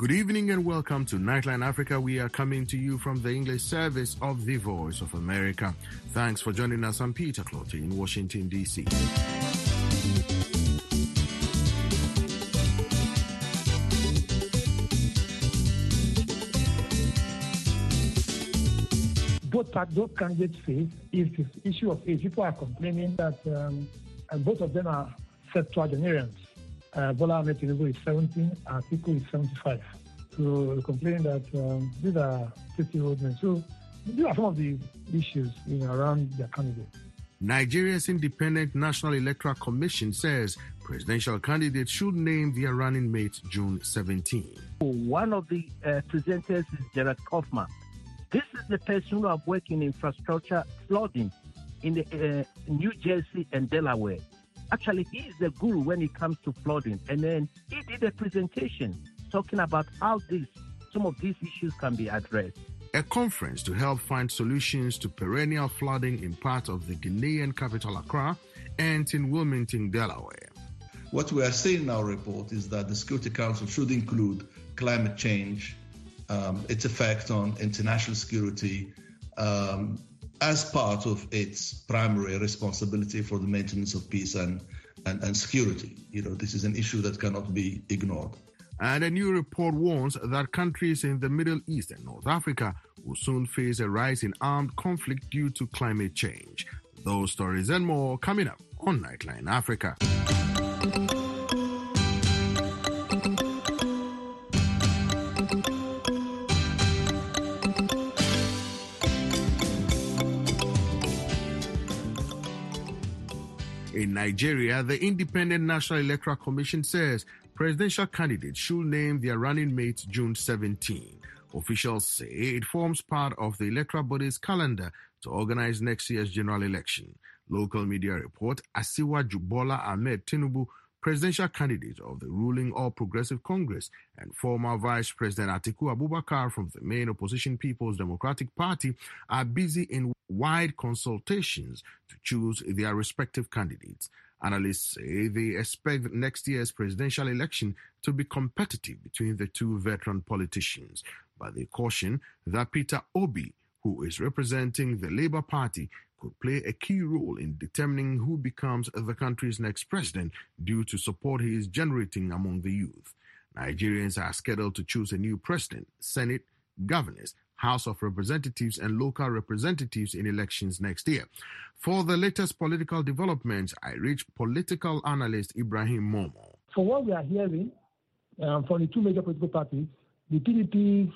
Good evening and welcome to Nightline Africa. We are coming to you from the English service of the Voice of America. Thanks for joining us. I'm Peter Clottey in Washington, D.C. Both candidates face is this issue of age. People are complaining that both of them are septuagenarians. Bola Ahmed Tinubu is 17, Atiku is 75. So they're complaining that these are 50-year-old men. So these are some of the issues around their candidate. Nigeria's Independent National Electoral Commission says presidential candidates should name their running mates June 17. One of the presenters is Gerard Kaufman. This is the person who have worked in infrastructure flooding in the, New Jersey and Delaware. Actually, he is the guru when it comes to flooding. And then he did a presentation talking about how some of these issues can be addressed. A conference to help find solutions to perennial flooding in part of the Ghanaian capital Accra ends in Wilmington, Delaware. What we are saying in our report is that the Security Council should include climate change, its effect on international security, as part of its primary responsibility for the maintenance of peace and security. This is an issue that cannot be ignored. And a new report warns that countries in the Middle East and North Africa will soon face a rise in armed conflict due to climate change. Those stories and more coming up on Nightline Africa. In Nigeria, the Independent National Electoral Commission says presidential candidates should name their running mates June 17. Officials say it forms part of the electoral body's calendar to organize next year's general election. Local media report Asiwaju Bola Ahmed Tinubu, presidential candidate of the ruling All Progressive Congress, and former Vice President Atiku Abubakar from the main opposition People's Democratic Party are busy in wide consultations to choose their respective candidates. Analysts say they expect next year's presidential election to be competitive between the two veteran politicians, but they caution that Peter Obi, who is representing the Labour Party, could play a key role in determining who becomes the country's next president due to support he is generating among the youth. Nigerians are scheduled to choose a new president, Senate, governors, House of Representatives and local representatives in elections next year. For the latest political developments, I reached political analyst Ibrahim Momo. For what we are hearing from the two major political parties, the PDP's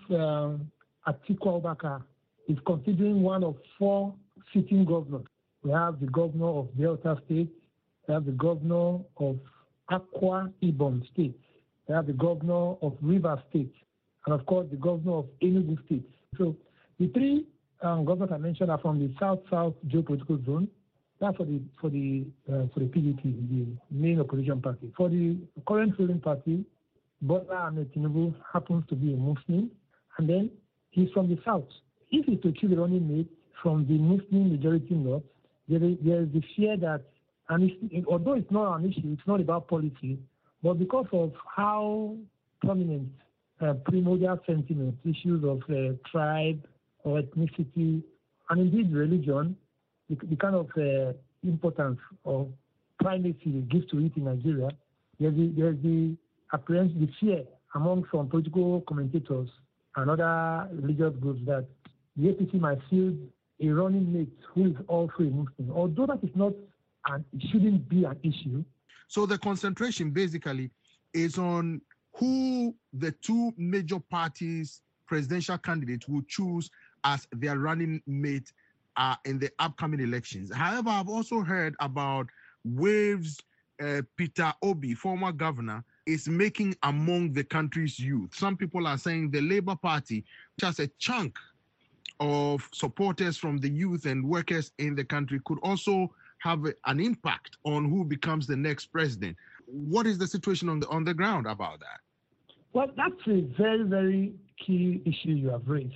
Atiku Abubakar is considering one of four sitting governors. We have the governor of Delta State, we have the governor of Akwa Ibom State, we have the governor of Rivers State, and of course the governor of Enugu State. So the three governors I mentioned are from the South-South geopolitical zone. That's for the PDP, the main opposition party. For the current ruling party, Bola Ahmed Tinubu happens to be a Muslim, and then he's from the South. If he's to choose a running mate from the Muslim majority north, there is the fear that, although it's not an issue, it's not about policy, but because of how prominent primordial sentiments, issues of tribe or ethnicity, and indeed religion, the kind of importance of primacy it gives to it in Nigeria, there's the apprehension, the fear among some political commentators and other religious groups that the APC might field a running mate who is also a Muslim, although that is not and it shouldn't be an issue. So the concentration basically is on who the two major parties' presidential candidates will choose as their running mate in the upcoming elections. However, I've also heard about waves Peter Obi, former governor, is making among the country's youth. Some people are saying the Labour Party, which has a chunk of supporters from the youth and workers in the country, could also have an impact on who becomes the next president. What is the situation on the ground about that? Well, that's a very, very key issue you have raised.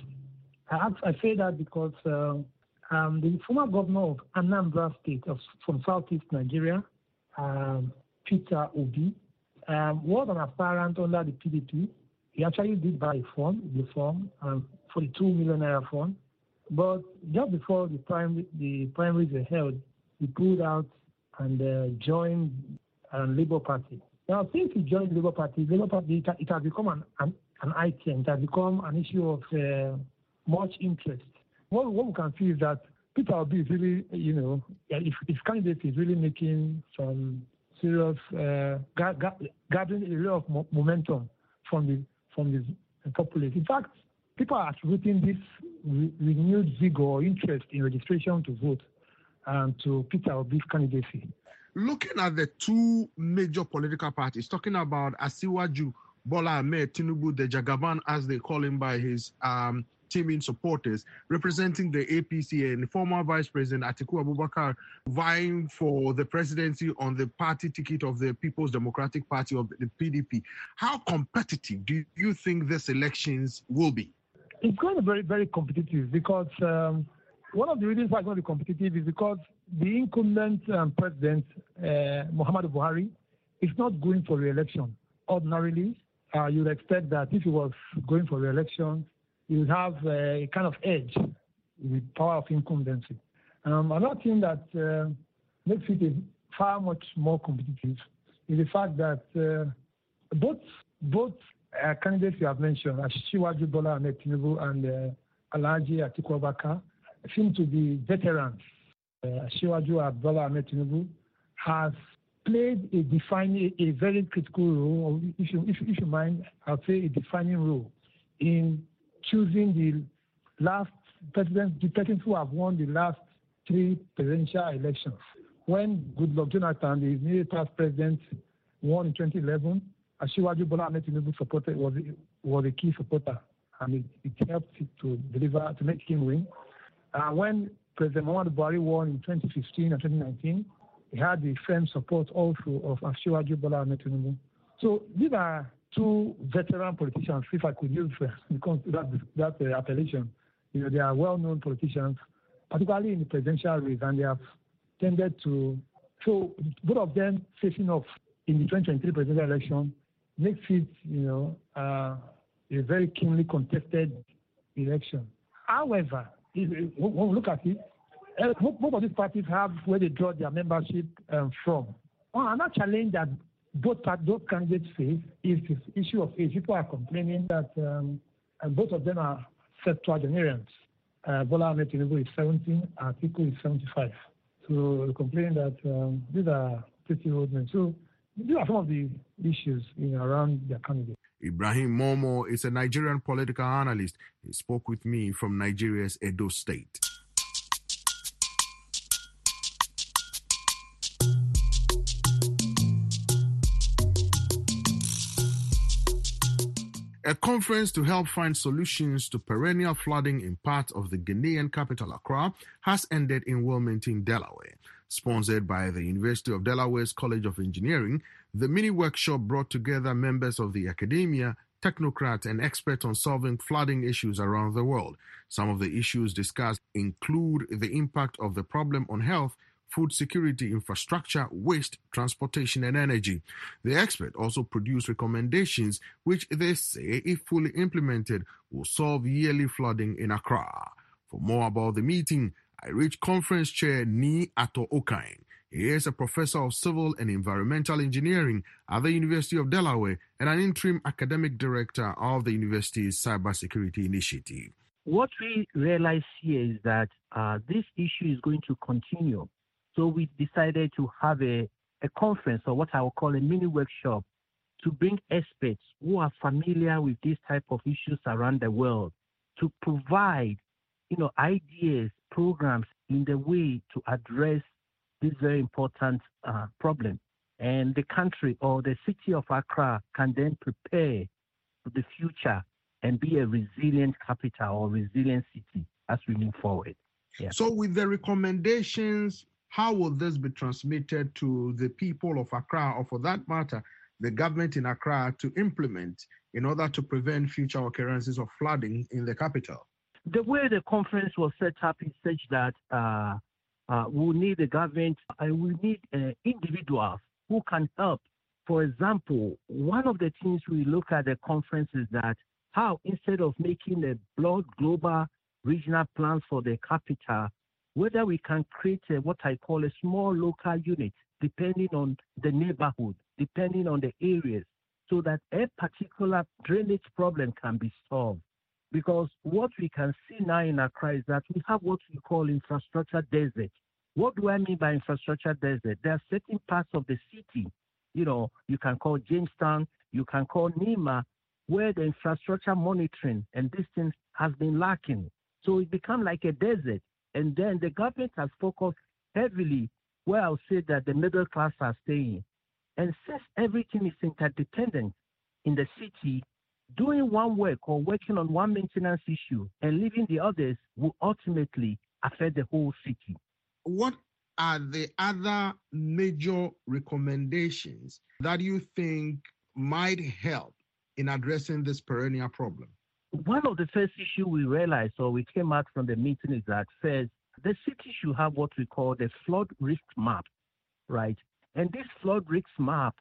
I say that because the former governor of Anambra State from southeast Nigeria, Peter Obi, was an aspirant under the PDP He actually did buy a fund, the 42 million naira fund. But just before the primaries were held, he pulled out and joined Labour Party. Now, since he joined Labour Party, it has become an item. It has become an issue of much interest. What we can see is that Peter Obi is really, if his candidate is really making some serious, gathering a lot of momentum from the populace. In fact, people are attributing this renewed vigor or interest in registration to vote to Peter Obi's candidacy. Looking at the two major political parties, talking about Asiwaju Bola Ahmed Tinubu, the Jagaban, as they call him by his teaming supporters, representing the APC, and former Vice President Atiku Abubakar vying for the presidency on the party ticket of the People's Democratic Party of the PDP. How competitive do you think these elections will be? It's going to be very, very competitive because one of the reasons why it's going to be competitive is because the incumbent president, Muhammadu Buhari, is not going for re-election. Ordinarily, you'd expect that if he was going for re-election, he would have a kind of edge with power of incumbency. Another thing that makes it far much more competitive is the fact that both candidates you have mentioned, Asiwaju Bola Ahmed Tinubu and Alhaji Atiku Abubakar, seem to be veterans. Asiwaju Bola Ahmed Tinubu has played a very critical role, if you mind, I'll say a defining role in choosing the last presidents, the presidents who have won the last 3 presidential elections. When Goodluck Jonathan, the immediate past president, won in 2011, Asiwaju Bola Ahmed Tinubu was a key supporter, and it helped to deliver, to make him win. When President Muhammadu Buhari won in 2015 and 2019, he had the firm support also of Asiwaju Bola Ahmed Tinubu. So these are two veteran politicians, if I could use that appellation. They are well-known politicians, particularly in the presidential race, and they have tended to. So both of them facing off in the 2023 presidential election makes it, a very keenly contested election. However, when we look at it, most of these parties have where they draw their membership from. Another challenge that both candidates face is this issue of age. People are complaining that both of them are septuagenarians. Bola Ahmed Tinubu is 70, Atiku is 75. So they're complaining that these are pretty old men. So these are some of the issues around their candidates. Ibrahim Momo is a Nigerian political analyst. He spoke with me from Nigeria's Edo State. A conference to help find solutions to perennial flooding in parts of the Ghanaian capital, Accra, has ended in Wilmington, Delaware. Sponsored by the University of Delaware's College of Engineering, the mini-workshop brought together members of the academia, technocrats, and experts on solving flooding issues around the world. Some of the issues discussed include the impact of the problem on health, food security, infrastructure, waste, transportation, and energy. The expert also produced recommendations which they say, if fully implemented, will solve yearly flooding in Accra. For more about the meeting, I reached conference chair Ni Ato Okain. He is a professor of civil and environmental engineering at the University of Delaware and an interim academic director of the university's cybersecurity initiative. What we realize here is that this issue is going to continue. So we decided to have a conference, or what I will call a mini workshop, to bring experts who are familiar with these type of issues around the world to provide, ideas, programs in the way to address this very important problem. And the country or the city of Accra can then prepare for the future and be a resilient capital or resilient city as we move forward. Yeah. So with the recommendations, how will this be transmitted to the people of Accra, or for that matter, the government in Accra, to implement in order to prevent future occurrences of flooding in the capital? The way the conference was set up is such that we'll need the government and we need individuals who can help For example, one of the things we look at the conference is that how instead of making a broad global regional plans for the capital, whether we can create what I call a small local unit, depending on the neighborhood, depending on the areas, so that a particular drainage problem can be solved. Because what we can see now in Accra is that we have what we call infrastructure desert. What do I mean by infrastructure desert? There are certain parts of the city, you can call Jamestown, you can call Nima, where the infrastructure monitoring and this thing has been lacking. So it becomes like a desert. And then the government has focused heavily where I'll say that the middle class are staying. And since everything is interdependent in the city, doing one work or working on one maintenance issue and leaving the others will ultimately affect the whole city. What are the other major recommendations that you think might help in addressing this perennial problem? One of the first issues we realized, or we came out from the meeting, is that first, the city should have what we call the flood risk map, right? And this flood risk map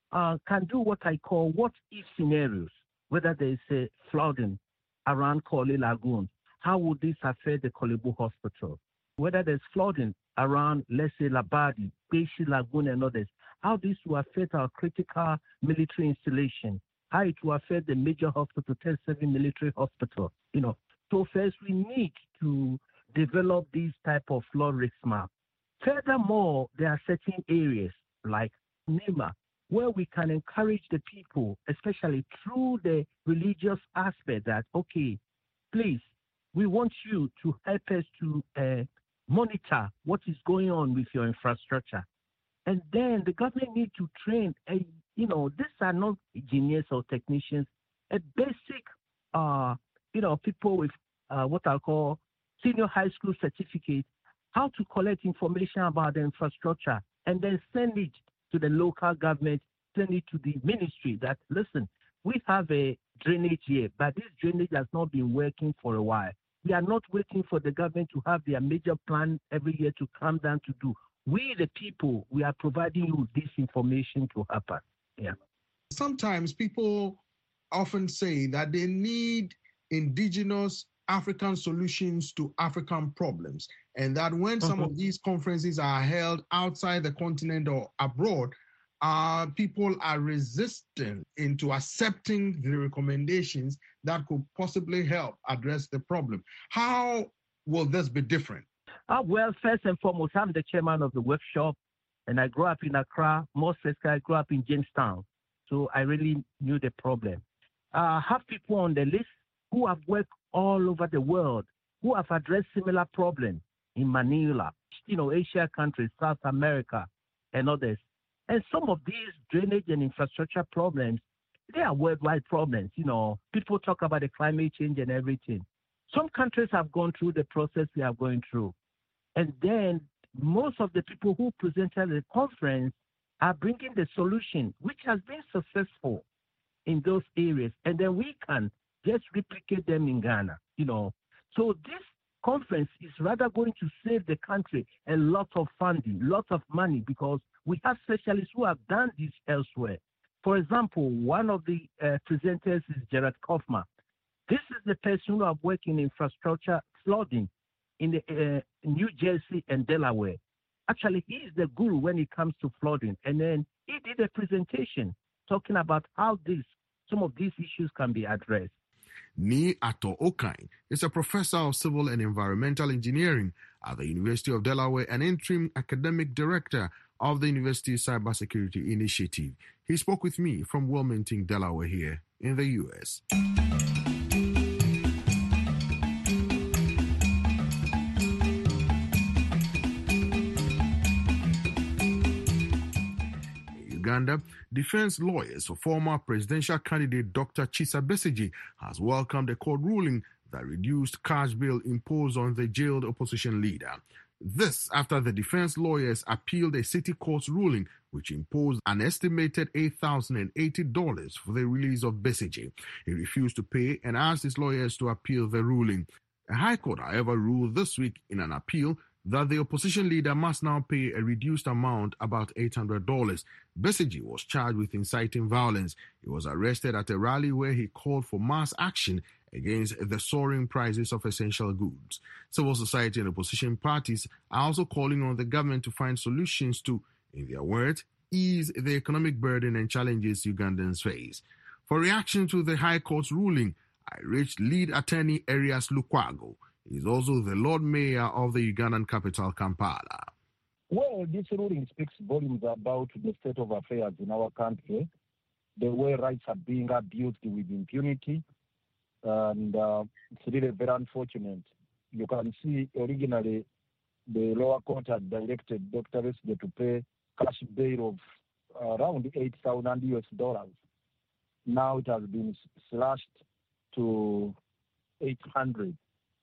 can do what I call what-if scenarios. Whether there is a flooding around Korle Lagoon, how would this affect the Korle Bu Hospital? Whether there's flooding around, let's say, Labadi, Beshi Lagoon, and others, how this will affect our critical military installation, how it will affect the major hospital, 10-7 military hospital. So first we need to develop these type of flood risk map. Furthermore, there are certain areas like Nima, where we can encourage the people, especially through the religious aspect, that, okay, please, we want you to help us to monitor what is going on with your infrastructure. And then the government needs to train, these are not engineers or technicians, a basic, people with what I call senior high school certificate, how to collect information about the infrastructure and then send it to the local government, send it to the ministry that, listen, we have a drainage here, but this drainage has not been working for a while. We are not waiting for the government to have their major plan every year to come down to do. We, the people, we are providing you this information to happen. Yeah. Sometimes people often say that they need indigenous African solutions to African problems, and that when some of these conferences are held outside the continent or abroad, people are resistant into accepting the recommendations that could possibly help address the problem. How will this be different? Well, first and foremost, I'm the chairman of the workshop, and I grew up in Accra. More specifically, I grew up in Jamestown, so I really knew the problem. I have people on the list who have worked all over the world, who have addressed similar problems in Manila, Asia countries, South America, and others. And some of these drainage and infrastructure problems, they are worldwide problems. People talk about the climate change and everything. Some countries have gone through the process we are going through. And then most of the people who presented at the conference are bringing the solution, which has been successful in those areas. And then we can just replicate them in Ghana, So this conference is rather going to save the country a lot of funding, lot of money, because we have specialists who have done this elsewhere. For example, one of the presenters is Gerard Kaufman. This is the person who have worked in infrastructure flooding in the New Jersey and Delaware. Actually, he is the guru when it comes to flooding. And then he did a presentation talking about how some of these issues can be addressed. Ni Ato Okain is a professor of civil and environmental engineering at the University of Delaware and interim academic director of the University Cybersecurity Initiative. He spoke with me from Wilmington, Delaware, here in the U.S. Uganda, defense lawyers for former presidential candidate Dr. Kizza Besigye has welcomed a court ruling that reduced cash bail imposed on the jailed opposition leader. This after the defense lawyers appealed a city court's ruling which imposed an estimated $8,080 for the release of Besigye. He refused to pay and asked his lawyers to appeal the ruling. A high court, however, ruled this week in an appeal that the opposition leader must now pay a reduced amount, about $800. Besigye was charged with inciting violence. He was arrested at a rally where he called for mass action against the soaring prices of essential goods. Civil society and opposition parties are also calling on the government to find solutions to, in their words, ease the economic burden and challenges Ugandans face. For reaction to the High Court's ruling, I reached lead attorney Erias Lukwago. He is also the Lord Mayor of the Ugandan capital, Kampala. Well, this ruling speaks volumes about the state of affairs in our country, the way rights are being abused with impunity, and it's really very unfortunate. You can see originally the lower court had directed Dr. Besigye to pay cash bail of around $8,000. Now it has been slashed to $800.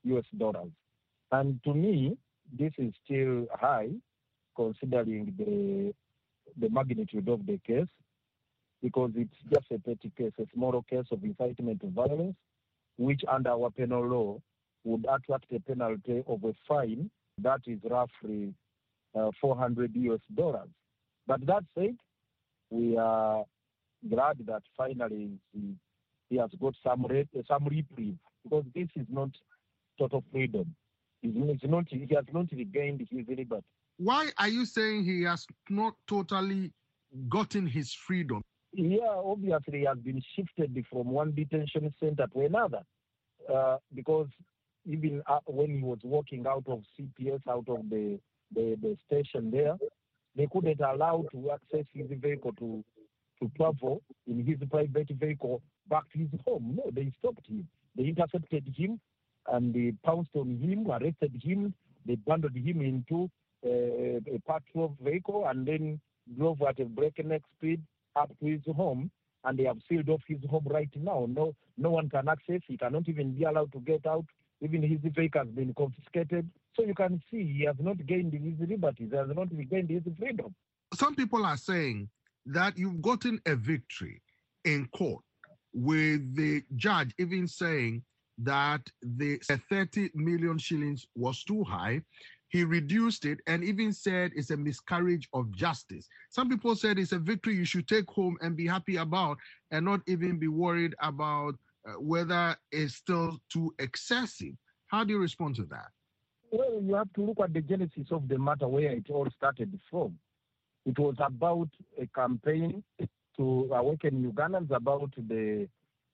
And to me, this is still high, considering the magnitude of the case, because it's just a petty case, a small case of incitement to violence, which under our penal law would attract a penalty of a fine that is roughly $400. But that said, we are glad that finally he has got some reprieve, because this is not total freedom. He has not regained his liberty. Why are you saying he has not totally gotten his freedom? Yeah, obviously he has been shifted from one detention center to another, because even when he was walking out of CPS, out of the station there, they couldn't allow to access his vehicle to travel in his private vehicle back to his home. No, they stopped him. They intercepted him and they pounced on him, arrested him. They bundled him into a patrol vehicle and then drove at a breakneck speed up to his home. And they have sealed off his home right now. No one can access. He cannot even be allowed to get out. Even his vehicle has been confiscated. So you can see he has not gained his liberties. He has not regained his freedom. Some people are saying that you've gotten a victory in court, with the judge even saying that the 30 million shillings was too high. He reduced it and even said it's a miscarriage of justice. Some people said it's a victory you should take home and be happy about and not even be worried about whether it's still too excessive. How do you respond to that? Well, you have to look at the genesis of the matter, where it all started from. It was about a campaign to awaken Ugandans about the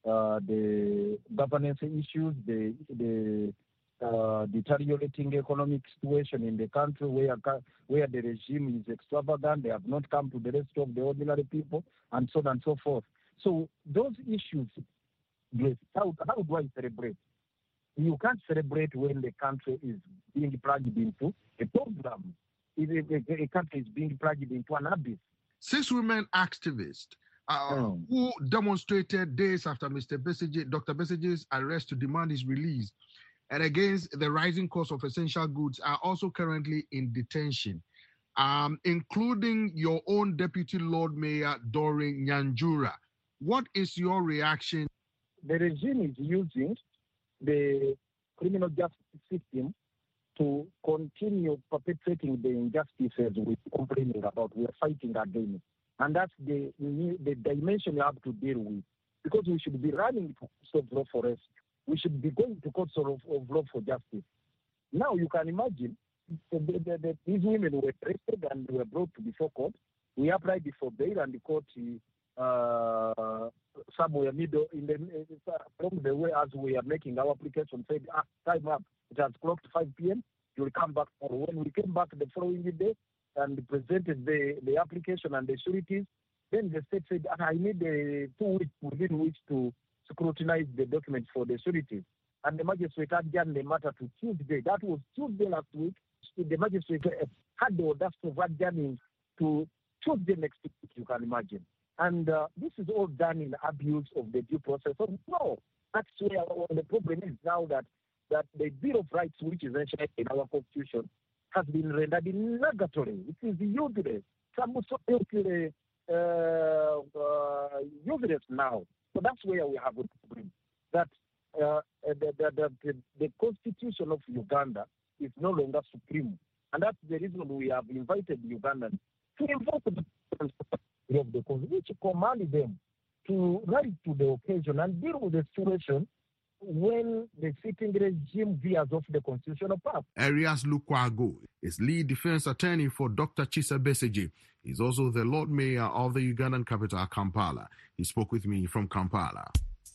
governance issues, the deteriorating economic situation in the country, where the regime is extravagant. They have not come to the rest of the ordinary people, and so on and so forth. So those issues, how do I celebrate? You can't celebrate when the country is being plunged into a program. A country is being plunged into an abyss. 6 women activists who demonstrated days after Dr. Besigye's arrest to demand his release and against the rising cost of essential goods are also currently in detention, including your own Deputy Lord Mayor, Doreen Nyanjura. What is your reaction? The regime is using the criminal justice system to continue perpetrating the injustices we're complaining about, we're fighting against. And that's the dimension you have to deal with. Because we should be running to courts of law for us. We should be going to courts of law for justice. Now you can imagine these women were arrested and were brought before court. We applied for bail and the court somewhere middle along the way as we are making our application said, time up. It has clocked 5 p.m. You will come back. When we came back the following day and presented the application and the sureties, then the state said, I need 2 weeks within which to scrutinize the documents for the sureties. And the magistrate adjourned the matter to Tuesday. That was Tuesday last week. The magistrate had the audacity of adjourning to Tuesday next week, you can imagine. And this is all done in abuse of the due process. So no, that's where the problem is now, that the Bill of Rights, which is mentioned in our Constitution, has been rendered nugatory. It is useless. Useless now. So that's where we have a problem. That the Constitution of Uganda is no longer supreme. And that's the reason we have invited Ugandans to invoke the of the Constitution, which commanded them to rise to the occasion and deal with the situation when the sitting regime veers off the constitutional path. Arias Lukwago is lead defense attorney for Dr. Chisa Besigye. He's also the Lord Mayor of the Ugandan capital, Kampala. He spoke with me from Kampala.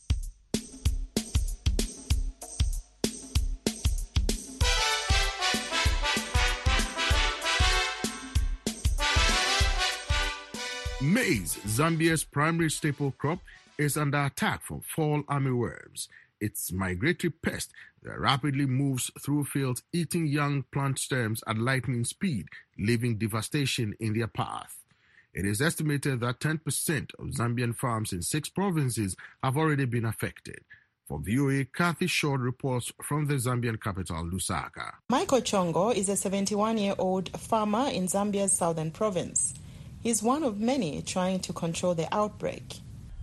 Maize, Zambia's primary staple crop, is under attack from fall armyworms. It's migratory pest that rapidly moves through fields, eating young plant stems at lightning speed, leaving devastation in their path. It is estimated that 10% of Zambian farms in 6 provinces have already been affected. For VOA, Kathy Short reports from the Zambian capital, Lusaka. Michael Chongo is a 71-year-old farmer in Zambia's southern province. He's one of many trying to control the outbreak.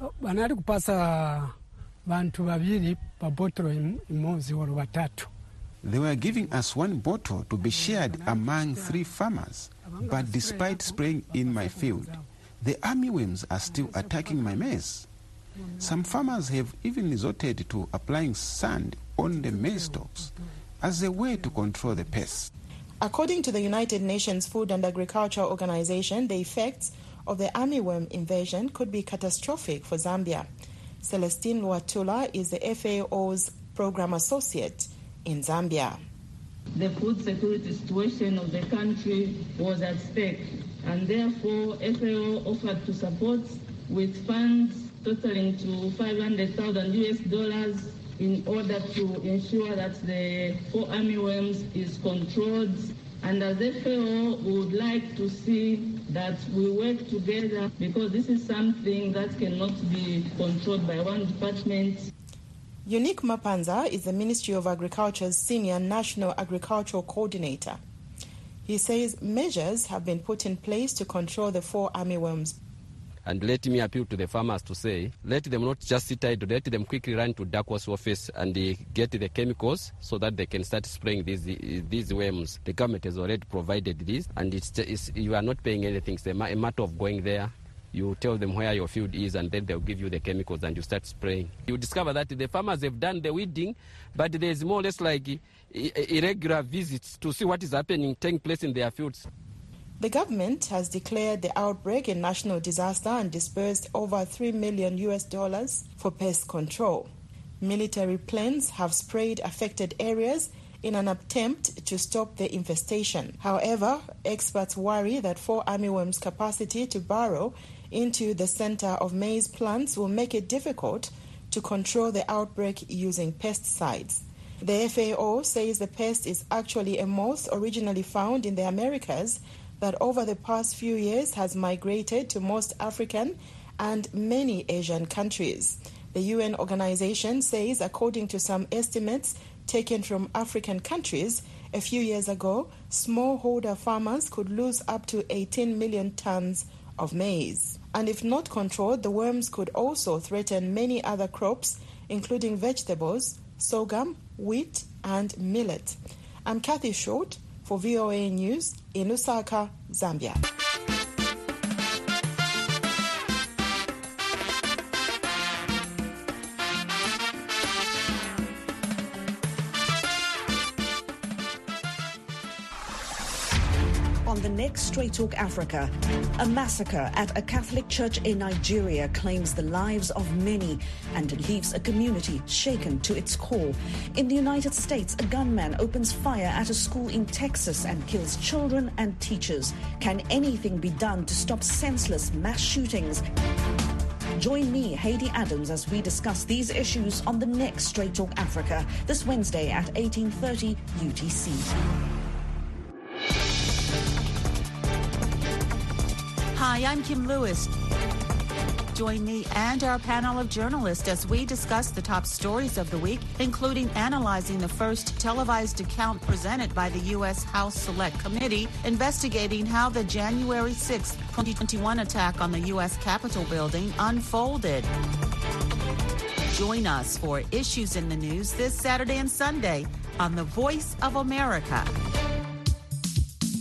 They were giving us 1 bottle to be shared among 3 farmers. But despite spraying in my field, the armyworms are still attacking my maize. Some farmers have even resorted to applying sand on the maize stalks as a way to control the pests. According to the United Nations Food and Agriculture Organization, the effects of the armyworm invasion could be catastrophic for Zambia. Celestine Luatula is the FAO's program associate in Zambia. The food security situation of the country was at stake, and therefore FAO offered to support with funds totaling to $500,000 in order to ensure that the fall armyworms is controlled. And as FAO, we would like to see that we work together, because this is something that cannot be controlled by one department. Unique Mapanza is the Ministry of Agriculture's Senior National Agricultural Coordinator. He says measures have been put in place to control the fall armyworms. And let me appeal to the farmers to say, let them not just sit idle, let them quickly run to DACO's office and get the chemicals so that they can start spraying these worms. The government has already provided this, and you are not paying anything. It's a matter of going there. You tell them where your field is, and then they'll give you the chemicals and you start spraying. You discover that the farmers have done the weeding, but there's more or less like irregular visits to see what is happening, taking place in their fields. The government has declared the outbreak a national disaster and disbursed over $3 million for pest control. Military planes have sprayed affected areas in an attempt to stop the infestation. However, experts worry that fall armyworms' capacity to burrow into the center of maize plants will make it difficult to control the outbreak using pesticides. The FAO says the pest is actually a moth originally found in the Americas that over the past few years has migrated to most African and many Asian countries. The UN organization says, according to some estimates taken from African countries, a few years ago, smallholder farmers could lose up to 18 million tons of maize. And if not controlled, the worms could also threaten many other crops, including vegetables, sorghum, wheat, and millet. I'm Kathy Short for VOA News in Lusaka, Zambia. On the next Straight Talk Africa, a massacre at a Catholic church in Nigeria claims the lives of many and leaves a community shaken to its core. In the United States, a gunman opens fire at a school in Texas and kills children and teachers. Can anything be done to stop senseless mass shootings? Join me, Haiti Adams, as we discuss these issues on the next Straight Talk Africa this Wednesday at 18:30 UTC. Hi, I'm Kim Lewis. Join me and our panel of journalists as we discuss the top stories of the week, including analyzing the first televised account presented by the U.S. House Select Committee, investigating how the January 6, 2021 attack on the U.S. Capitol building unfolded. Join us for Issues in the News this Saturday and Sunday on The Voice of America.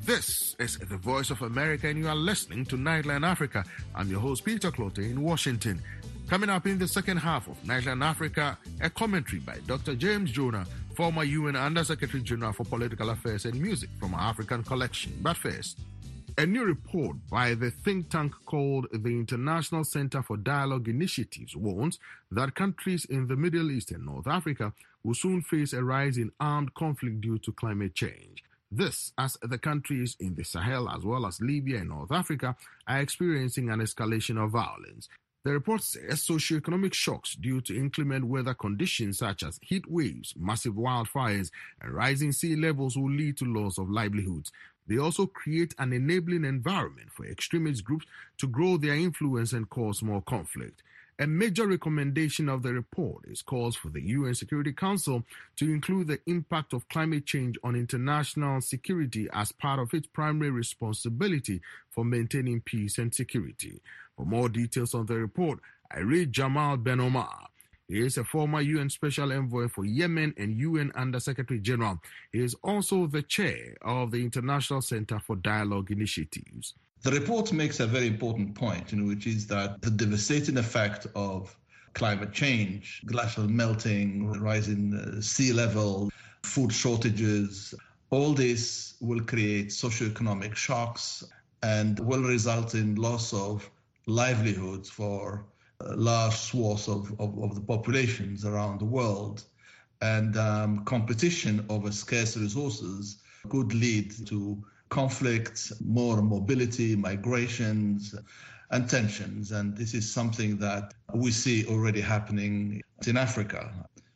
This is the Voice of America, and you are listening to Nightline Africa. I'm your host, Peter Clote, in Washington. Coming up in the second half of Nightline Africa, a commentary by Dr. James Jonah, former UN Undersecretary General for Political Affairs and Music from our African collection. But first, a new report by the think tank called the International Center for Dialogue Initiatives warns that countries in the Middle East and North Africa will soon face a rise in armed conflict due to climate change. This, as the countries in the Sahel as well as Libya and North Africa are experiencing an escalation of violence. The report says socioeconomic shocks due to inclement weather conditions such as heat waves, massive wildfires, and rising sea levels will lead to loss of livelihoods. They also create an enabling environment for extremist groups to grow their influence and cause more conflict. A major recommendation of the report is calls for the UN Security Council to include the impact of climate change on international security as part of its primary responsibility for maintaining peace and security. For more details on the report, I read Jamal Ben Omar. He is a former UN Special Envoy for Yemen and UN Undersecretary General. He is also the chair of the International Center for Dialogue Initiatives. The report makes a very important point, which is that the devastating effect of climate change, glacial melting, rising sea level, food shortages, all this will create socioeconomic shocks and will result in loss of livelihoods for large swaths of the populations around the world. And competition over scarce resources could lead to conflicts, more mobility, migrations, and tensions. And this is something that we see already happening in Africa.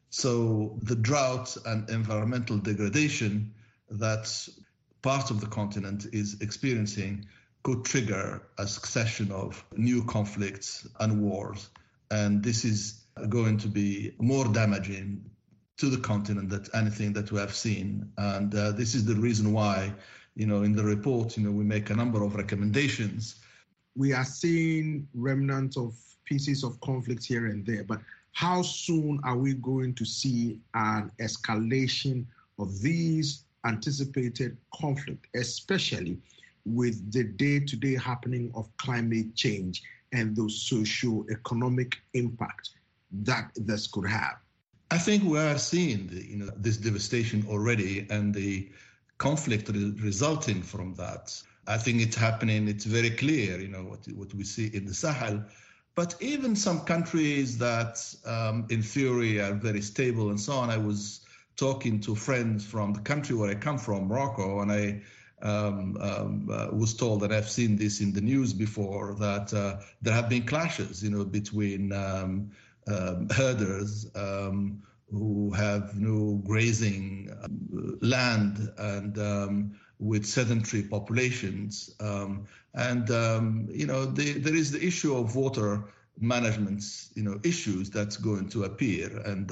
So the drought and environmental degradation that part of the continent is experiencing could trigger a succession of new conflicts and wars. And this is going to be more damaging to the continent than anything that we have seen. And this is the reason why, in the report, we make a number of recommendations. We are seeing remnants of pieces of conflict here and there, but how soon are we going to see an escalation of these anticipated conflict, especially with the day-to-day happening of climate change and the socio-economic impact that this could have? I think we are seeing this devastation already and the conflict resulting from that. I think it's happening. It's very clear, what we see in the Sahel. But even some countries that, in theory, are very stable and so on. I was talking to friends from the country where I come from, Morocco, and I was told that I've seen this in the news before, that there have been clashes, between herders who have grazing land and with sedentary populations. There is the issue of water management, issues that's going to appear. And,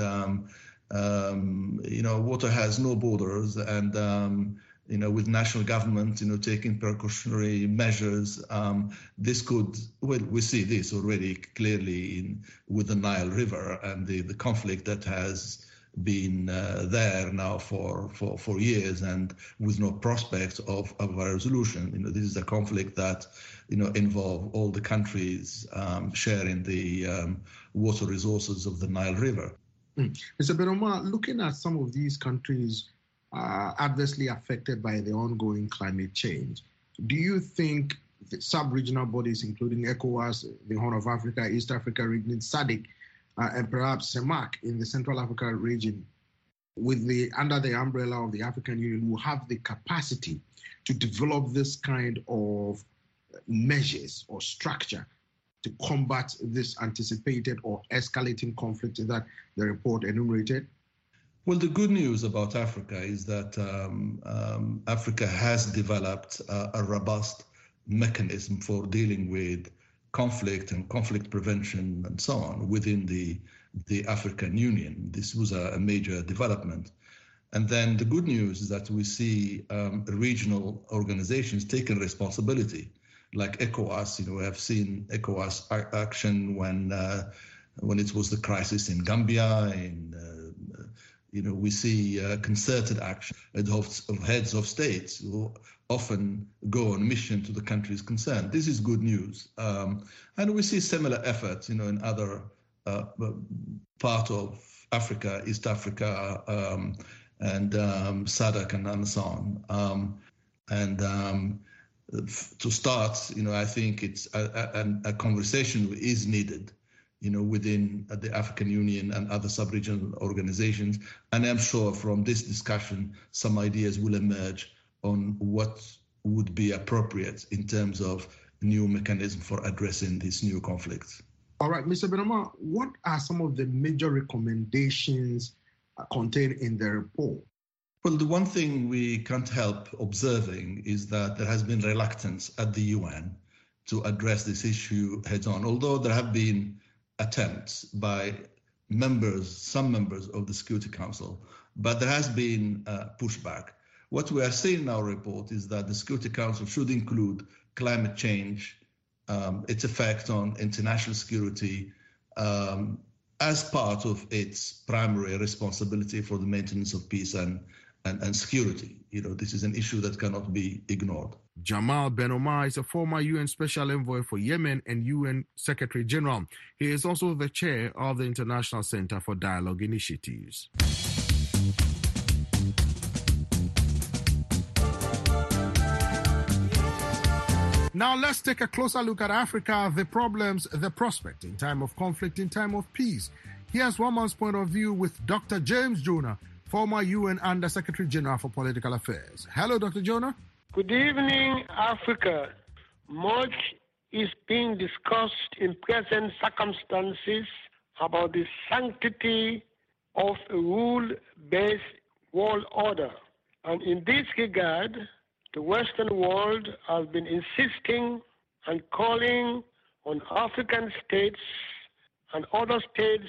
water has no borders, and with national government, taking precautionary measures, this could, we see this already clearly with the Nile River and the conflict that has been there now for years and with no prospect of a resolution. This is a conflict that, involve all the countries sharing the water resources of the Nile River. Mr. Ben Omar, looking at some of these countries adversely affected by the ongoing climate change, do you think the sub-regional bodies, including ECOWAS, the Horn of Africa, East Africa region, SADC, and perhaps CEMAC in the Central Africa region, under the umbrella of the African Union, will have the capacity to develop this kind of measures or structure to combat this anticipated or escalating conflict that the report enumerated? Well, the good news about Africa is that Africa has developed a robust mechanism for dealing with conflict and conflict prevention and so on within the African Union. This was a major development. And then the good news is that we see regional organizations taking responsibility, like ECOWAS. We have seen ECOWAS action when it was the crisis in Gambia, in We see concerted action of heads of states who often go on mission to the countries concerned. This is good news. And we see similar efforts, in other part of Africa, East Africa, and SADC and so on. To start, I think it's a conversation is needed, within the African Union and other sub-regional organizations. And I'm sure from this discussion, some ideas will emerge on what would be appropriate in terms of new mechanism for addressing these new conflicts. All right, Mr. Benoma, what are some of the major recommendations contained in the report? Well, the one thing we can't help observing is that there has been reluctance at the UN to address this issue heads on, although there have been attempts by some members of the Security Council, but there has been pushback. What we are seeing in our report is that the Security Council should include climate change, its effect on international security, as part of its primary responsibility for the maintenance of peace and security. This is an issue that cannot be ignored. Jamal Ben Omar is a former UN Special Envoy for Yemen and UN Secretary General. He is also the chair of the International Center for Dialogue Initiatives. Now let's take a closer look at Africa, the problems, the prospect in time of conflict, in time of peace. Here's one man's point of view with Dr. James Jonah, former UN Under Secretary General for Political Affairs. Hello, Dr. Jonah. Good evening, Africa. Much is being discussed in present circumstances about the sanctity of a rule-based world order. And in this regard, the Western world has been insisting and calling on African states and other states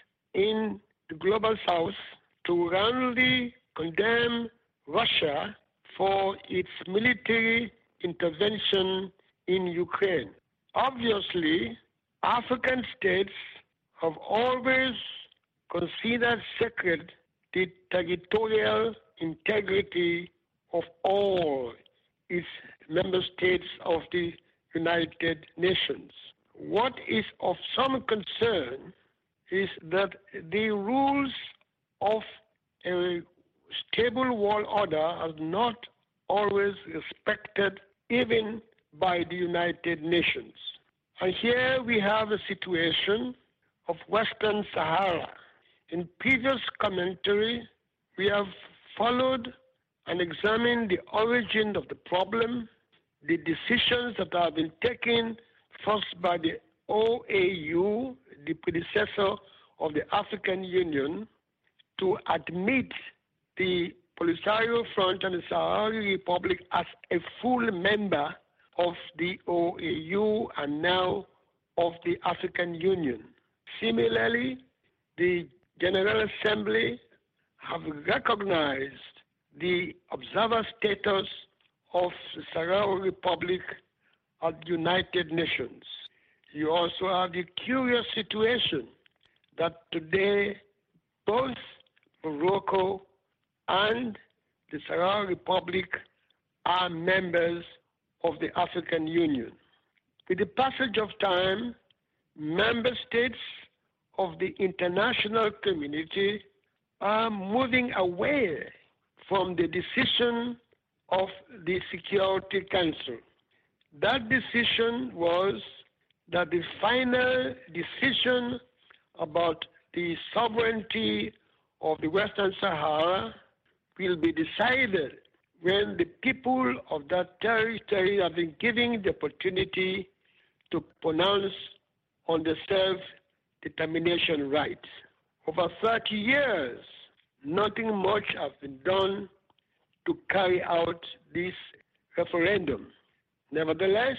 in the global south to roundly condemn Russia for its military intervention in Ukraine. Obviously, African states have always considered sacred the territorial integrity of all its member states of the United Nations. What is of some concern is that the rules of a stable world order are not always respected even by the United Nations. And here we have a situation of Western Sahara. In previous commentary, we have followed and examined the origin of the problem, the decisions that have been taken first by the OAU, the predecessor of the African Union, to admit the Polisario Front and the Sahrawi Republic as a full member of the OAU and now of the African Union. Similarly, the General Assembly have recognized the observer status of the Sahrawi Republic at the United Nations. You also have the curious situation that today both Morocco and the Sahrawi Republic are members of the African Union. With the passage of time, member states of the international community are moving away from the decision of the Security Council. That decision was that the final decision about the sovereignty of the Western Sahara will be decided when the people of that territory have been given the opportunity to pronounce on the self-determination rights. Over 30 years, nothing much has been done to carry out this referendum. Nevertheless,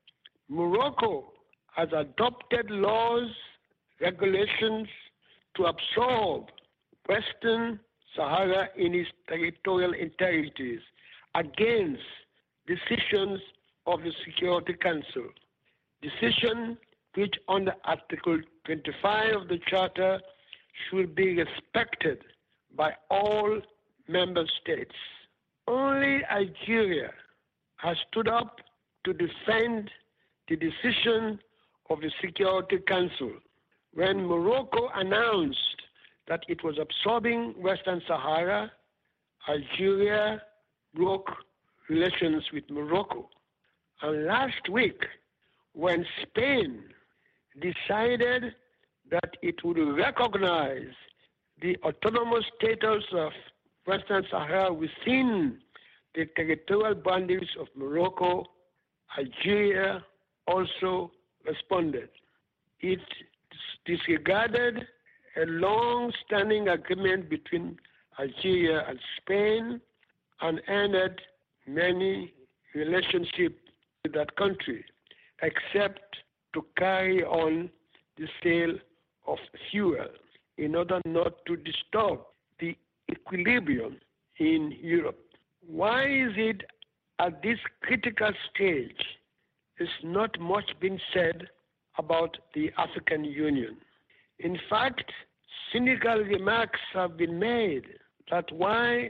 Morocco has adopted laws, regulations to absorb Western Sahara in its territorial integrities against decisions of the Security Council. Decision which under Article 25 of the Charter should be respected by all member states. Only Algeria has stood up to defend the decision of the Security Council. When Morocco announced that it was absorbing Western Sahara, Algeria broke relations with Morocco. And last week, when Spain decided that it would recognize the autonomous status of Western Sahara within the territorial boundaries of Morocco, Algeria also responded. It disregarded a long-standing agreement between Algeria and Spain and ended many relationships with that country, except to carry on the sale of fuel in order not to disturb the equilibrium in Europe. Why is it at this critical stage is not much being said about the African Union? In fact, cynical remarks have been made that while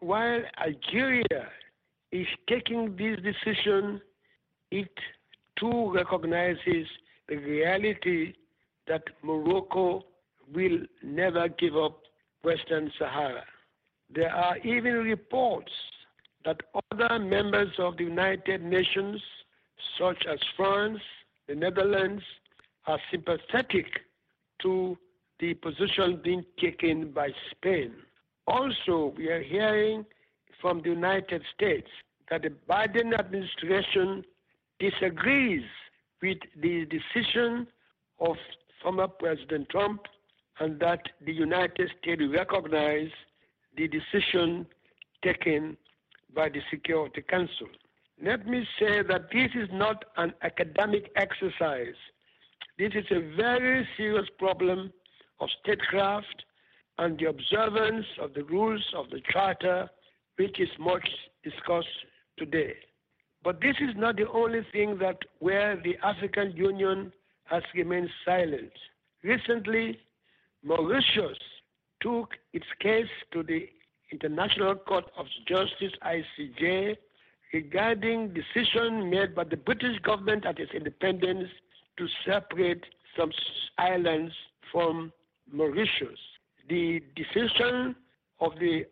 Algeria is taking this decision, it too recognizes the reality that Morocco will never give up Western Sahara. There are even reports that other members of the United Nations, such as France, the Netherlands, are sympathetic to the position being taken by Spain. Also, we are hearing from the United States that the Biden administration disagrees with the decision of former President Trump and that the United States recognize the decision taken by the Security Council. Let me say that this is not an academic exercise. This is a very serious problem of statecraft and the observance of the rules of the Charter, which is much discussed today. But this is not the only thing where the African Union has remained silent. Recently, Mauritius took its case to the International Court of Justice, ICJ, regarding decision made by the British government at its independence to separate some islands from Mauritius. The decision of the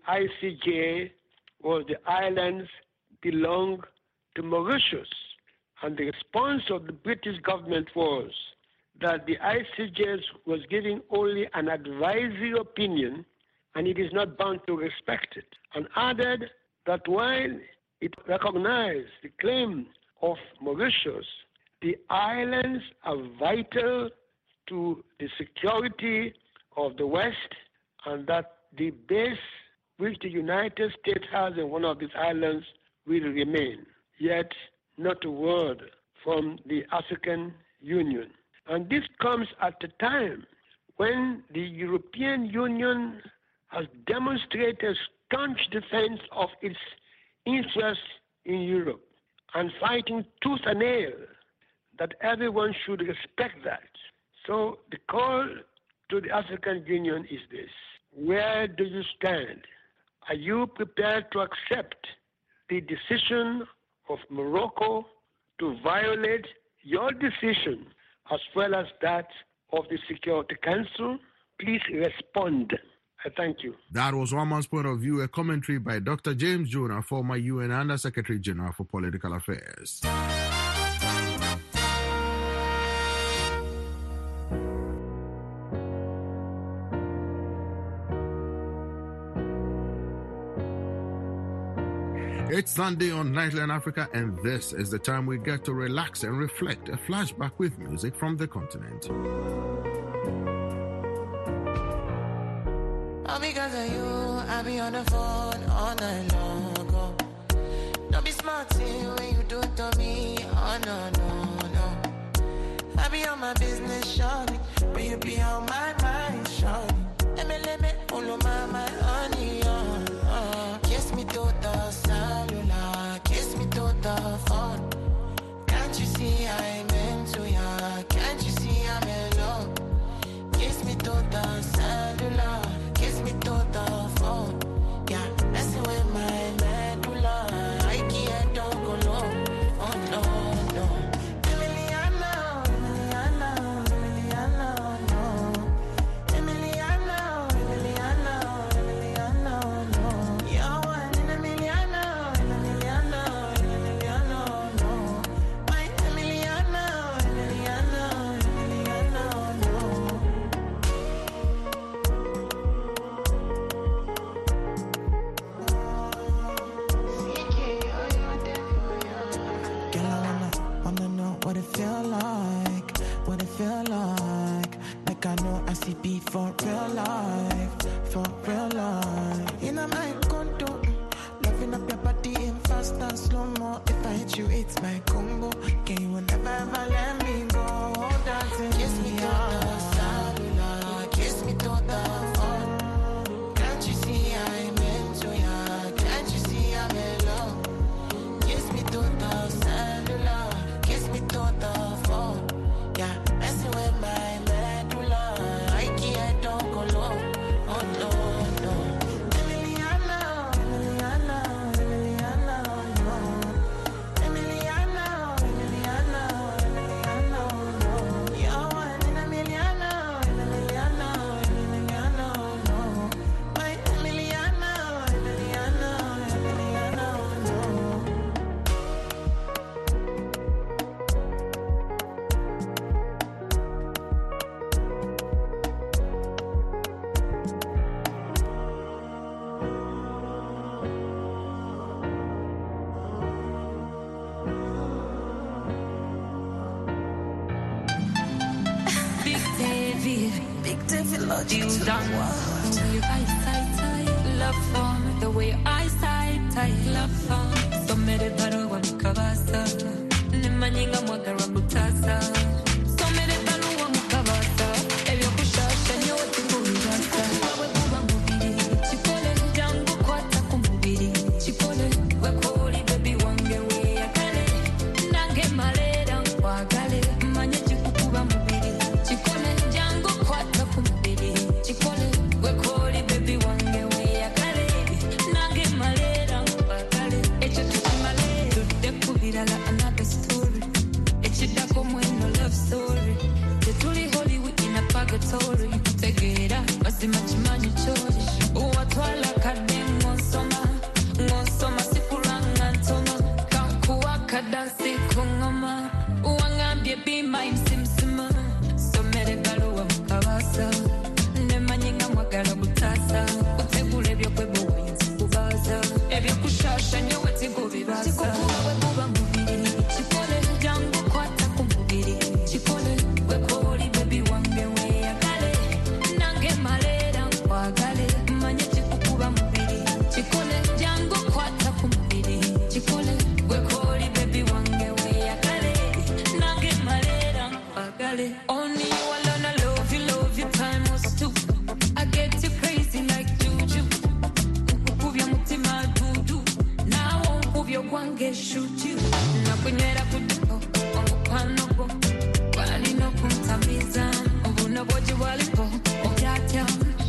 ICJ was the islands belong to Mauritius, and the response of the British government was that the ICJ was giving only an advisory opinion and it is not bound to respect it, and added that while it recognized the claim of Mauritius, the islands are vital to the security of the West, and that the base which the United States has in one of these islands will remain. Yet, not a word from the African Union. And this comes at a time when the European Union has demonstrated staunch defense of its interests in Europe and fighting tooth and nail that everyone should respect that. So the call to the African Union is this: where do you stand? Are you prepared to accept the decision of Morocco to violate your decision as well as that of the Security Council? Please respond. I thank you. That was one man's point of view, a commentary by Dr. James Jonah, former UN Under Secretary General for Political Affairs. It's Sunday on Nightline Africa, and this is the time we get to relax and reflect. A flashback with music from the continent. All because of you, I be on the phone all night long. Don't be smart when you do it to me. Oh no, no, no. I be on my business, shawty, but you be on my mind, shawty. Let me pull on my honey, kiss me to the cellular, kiss me to the phone. Can't you see I'm into ya? Can't you see I'm in love? Kiss me to the cellular, kiss me to the phone. what it feel like, what it feel like. Like I know I see beat for real life, for real life. In my condo, loving up your body in fast and slow-mo. If I hit you, it's my combo. Can you never ever let me go? Dancing, kiss me to the cellular, kiss me to the phone. Can't you see I'm into ya? Can't you see I'm in love? Kiss me to the cellular, kiss me to the phone. Yeah, messing with my medulla. I can't don't go low. Oh no, no. Emiliana, Emiliana, Emiliana, no. Emiliana, Emiliana, Emiliana, no. You're one in a million, Emiliana, Emiliana, no. My Emiliana, Emiliana, Emiliana, no. Big David, Lord, you done the way your eyesight, love from the way your eyesight, love from. So many baro wa mukabasa, nimanyinga mwagara mutasa. So many baro wa mukabasa, ebyo kushasha nyowe tukubirasa. Wawe kuba mubiri, chikole jangu kwata kumubiri, chikole wekoli baby wange we yakale, nange malera wagale, manye chikukuba mubiri, chikole jangu kwata kumubiri, chikole wekoli baby wange we yakale, nange malera wagale, echo tukimale, tudekubirala another story, echidako mweno love story, tetuli Hollywood in a purgatory, tegera basima chimanyi chori, uwatwala kademo ngonsoma sikuranga ntoma, kankuwa kadansi kungoma, uwangambye bima imsimsima, somere baluwa mukabasa, nemanyinga mwagala butasa, utegule byokwebo wayinza kubaza, ebyo kushasha nyowe tikubibasa, tikukuwe kuba mubiri, chikole jangu kwata kumubiri, chikole wekoli baby wange we yakale, nange malera wagale, manye chikukuba mubiri, chikole jangu kwata kumubiri, chikole wekoli baby wange we yakale, nange malera wagale. Only you alone I love you, time was too. I get you crazy like juju. Ukuvya mutima dudu, na ukuvya kwange shoot you. Nakunywera kutuko, omukwanogo, walino kuntamiza, obuna boji walipo, otyatya,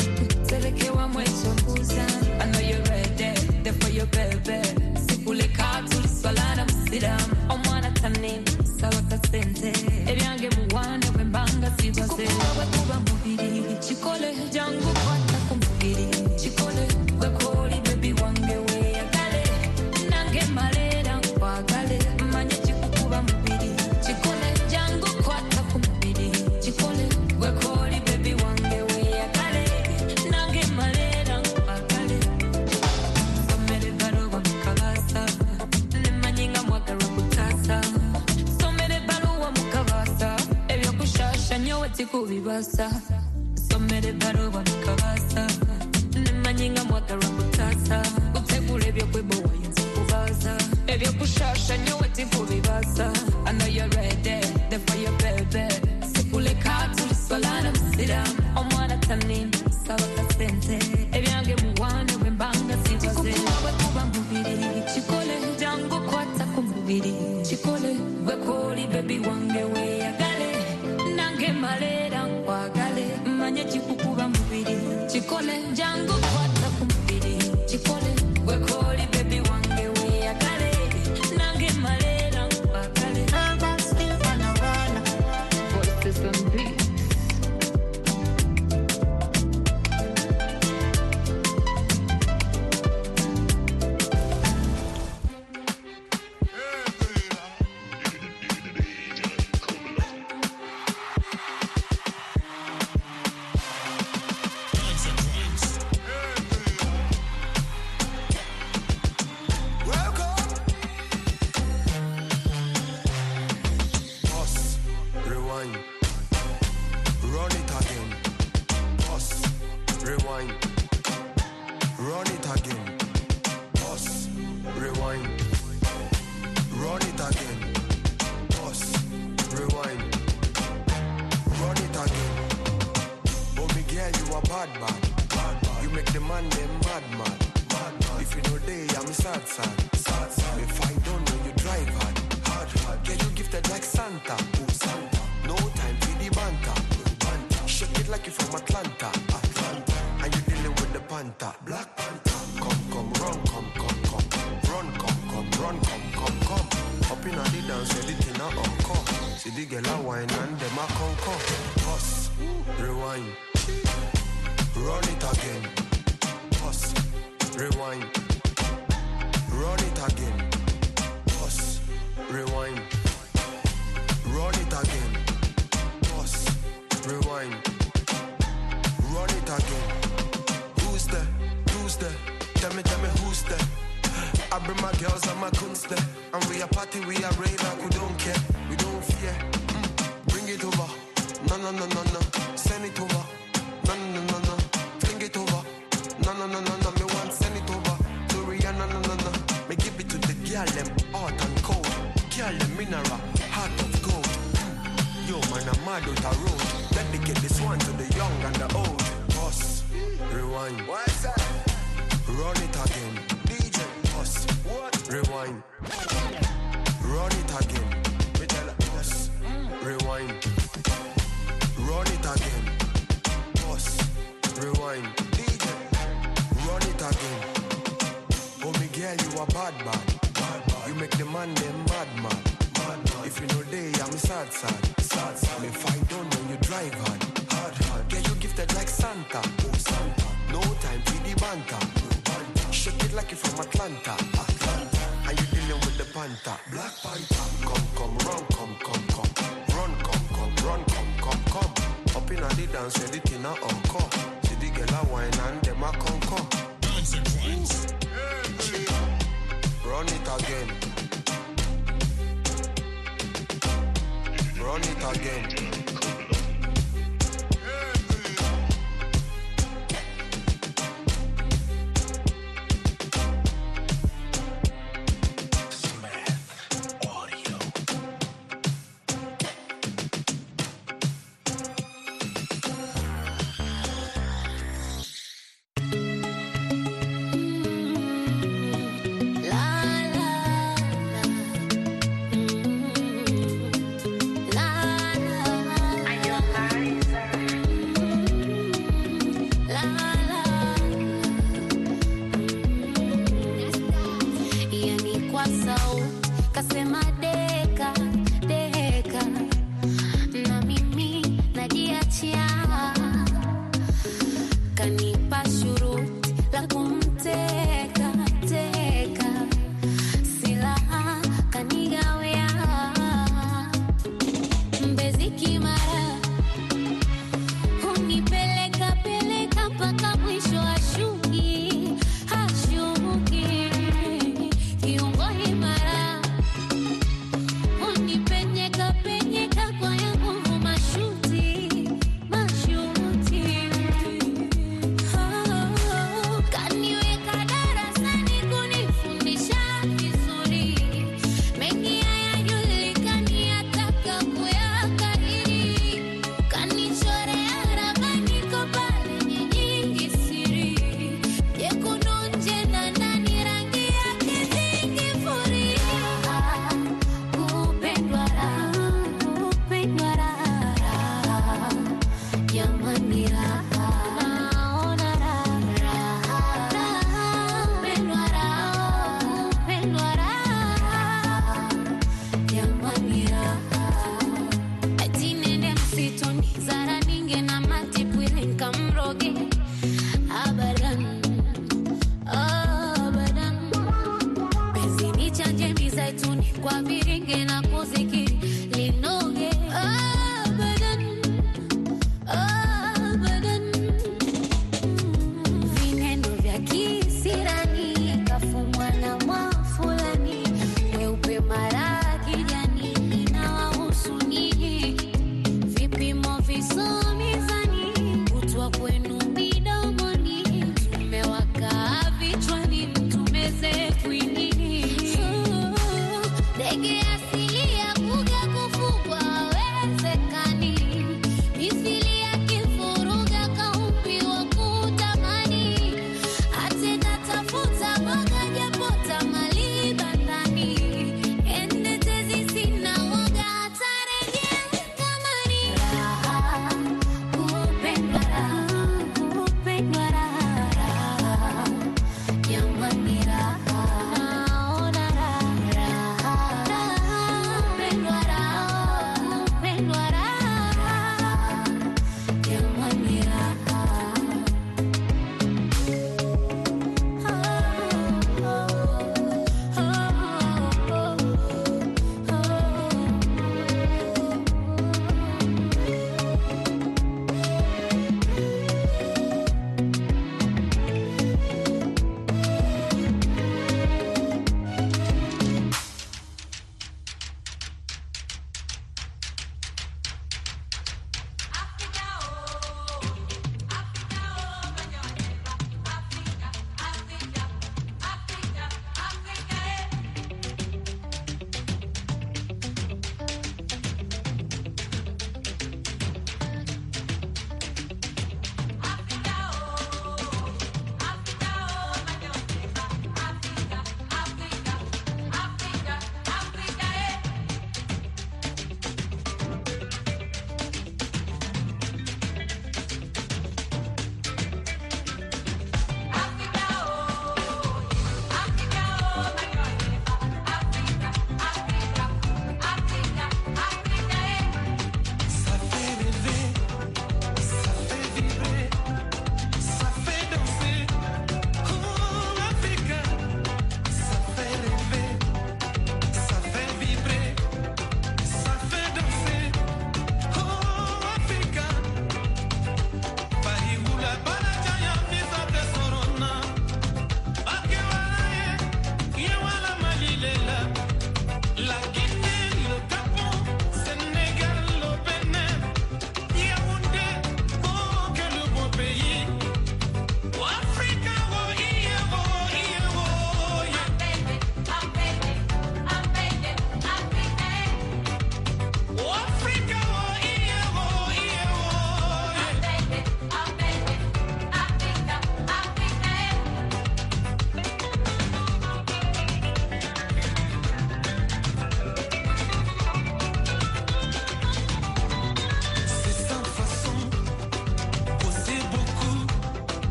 selekewa mwecho kuza. I know you're ready, there for your baby. Sikule katu, swalana msida, omwana tani, sawaka sente. Ebyange muwane wembanga sibase. Chikukuwe kuba mubiri, chikole jangu kwata kumubiri, chikole wekoli baby wange we yakale, nange malera wagale, manye chikukuba mubiri, chikole jangu kwata kumubiri, chikole wekoli baby wange we yakale, nange malera wagale. Somere baruwa mukabasa, nimanyinga mwagara butasa. Somere baruwa mukabasa, ebyo kushasha nyowe tikubibasa. Somere baruwa mukabasa, nimanyinga mwagara butasa. Utegule byokwebo wayinza kubaza, ebyo kushasha nyowe tikubibasa. I know you're ready, there for your baby. Sikule katu swalana msida, omwana tani, sawaka sente. Ebyange muwane wembanga sibase. Chikukuwe kuba mubiri, chikole jangu kwata kumubiri, chikole wekoli baby wange we yakale, nange malera wagale, manye chikukuba mubiri, chikole jangu kwata kumubiri, chikole wekoli baby wange we yakale, nange malera wagale. Voices on beat. Santa, oh Santa. No time for the banter, shake it like you from Atlanta, and you dealing with the Panther, Black Panther. Come, run, come, run, come, run, come. Up in the dance, everything now come. See the girl a wine and them a come. Pause, rewind, run it again. Pause, rewind, run it again. Pause, rewind, run it again. Pause, rewind, run it again. Who's there? Tell me who's there? I bring my girls and my kunst there. And we a party, we a rave, like we don't care, we don't fear. Bring it over, no. Send it over, no. Fling it over, no. Me want send it over to Rihanna, no. Me give it to the girl them hot and cold. Girl them mineral, heart of gold. Yo man, I'm mad out the road. Dedicate this one to the young and the old. Boss, rewind. What's that? Run it again. DJ, boss. What? Rewind. Run it again. Me tell boss. Rewind. Run it again. Boss. Rewind. DJ. Run it again. Oh me girl, you a bad. You make the man them mad. If you know they, I'm sad. Me fight down when you drive hard. Get you gifted like Santa. Oh Santa. No time for the banter. Shake it like you from Atlanta. And you dealing with the Panther. Black Panther. Come, run, come. Run, come. Up in the dance, everything now come. See the girl a wine and them a come. Consequence. Run it again. Run it again.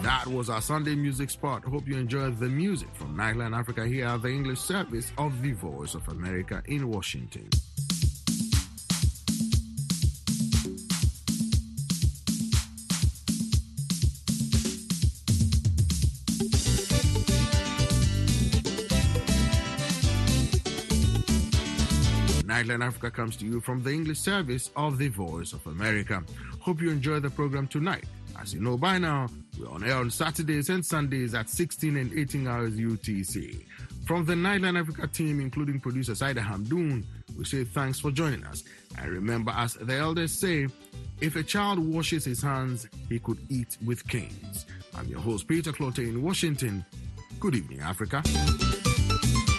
That was our Sunday music spot. Hope you enjoyed the music from Nightline Africa here at the English service of the Voice of America in Washington. Nightline Africa comes to you from the English service of the Voice of America. Hope you enjoy the program tonight. As you know by now, we're on air on Saturdays and Sundays at 16 and 18 hours UTC. From the Nightline Africa team, including producer Saida Hamdoun, we say thanks for joining us. And remember, as the elders say, if a child washes his hands, he could eat with canes. I'm your host, Peter Clote in Washington. Good evening, Africa.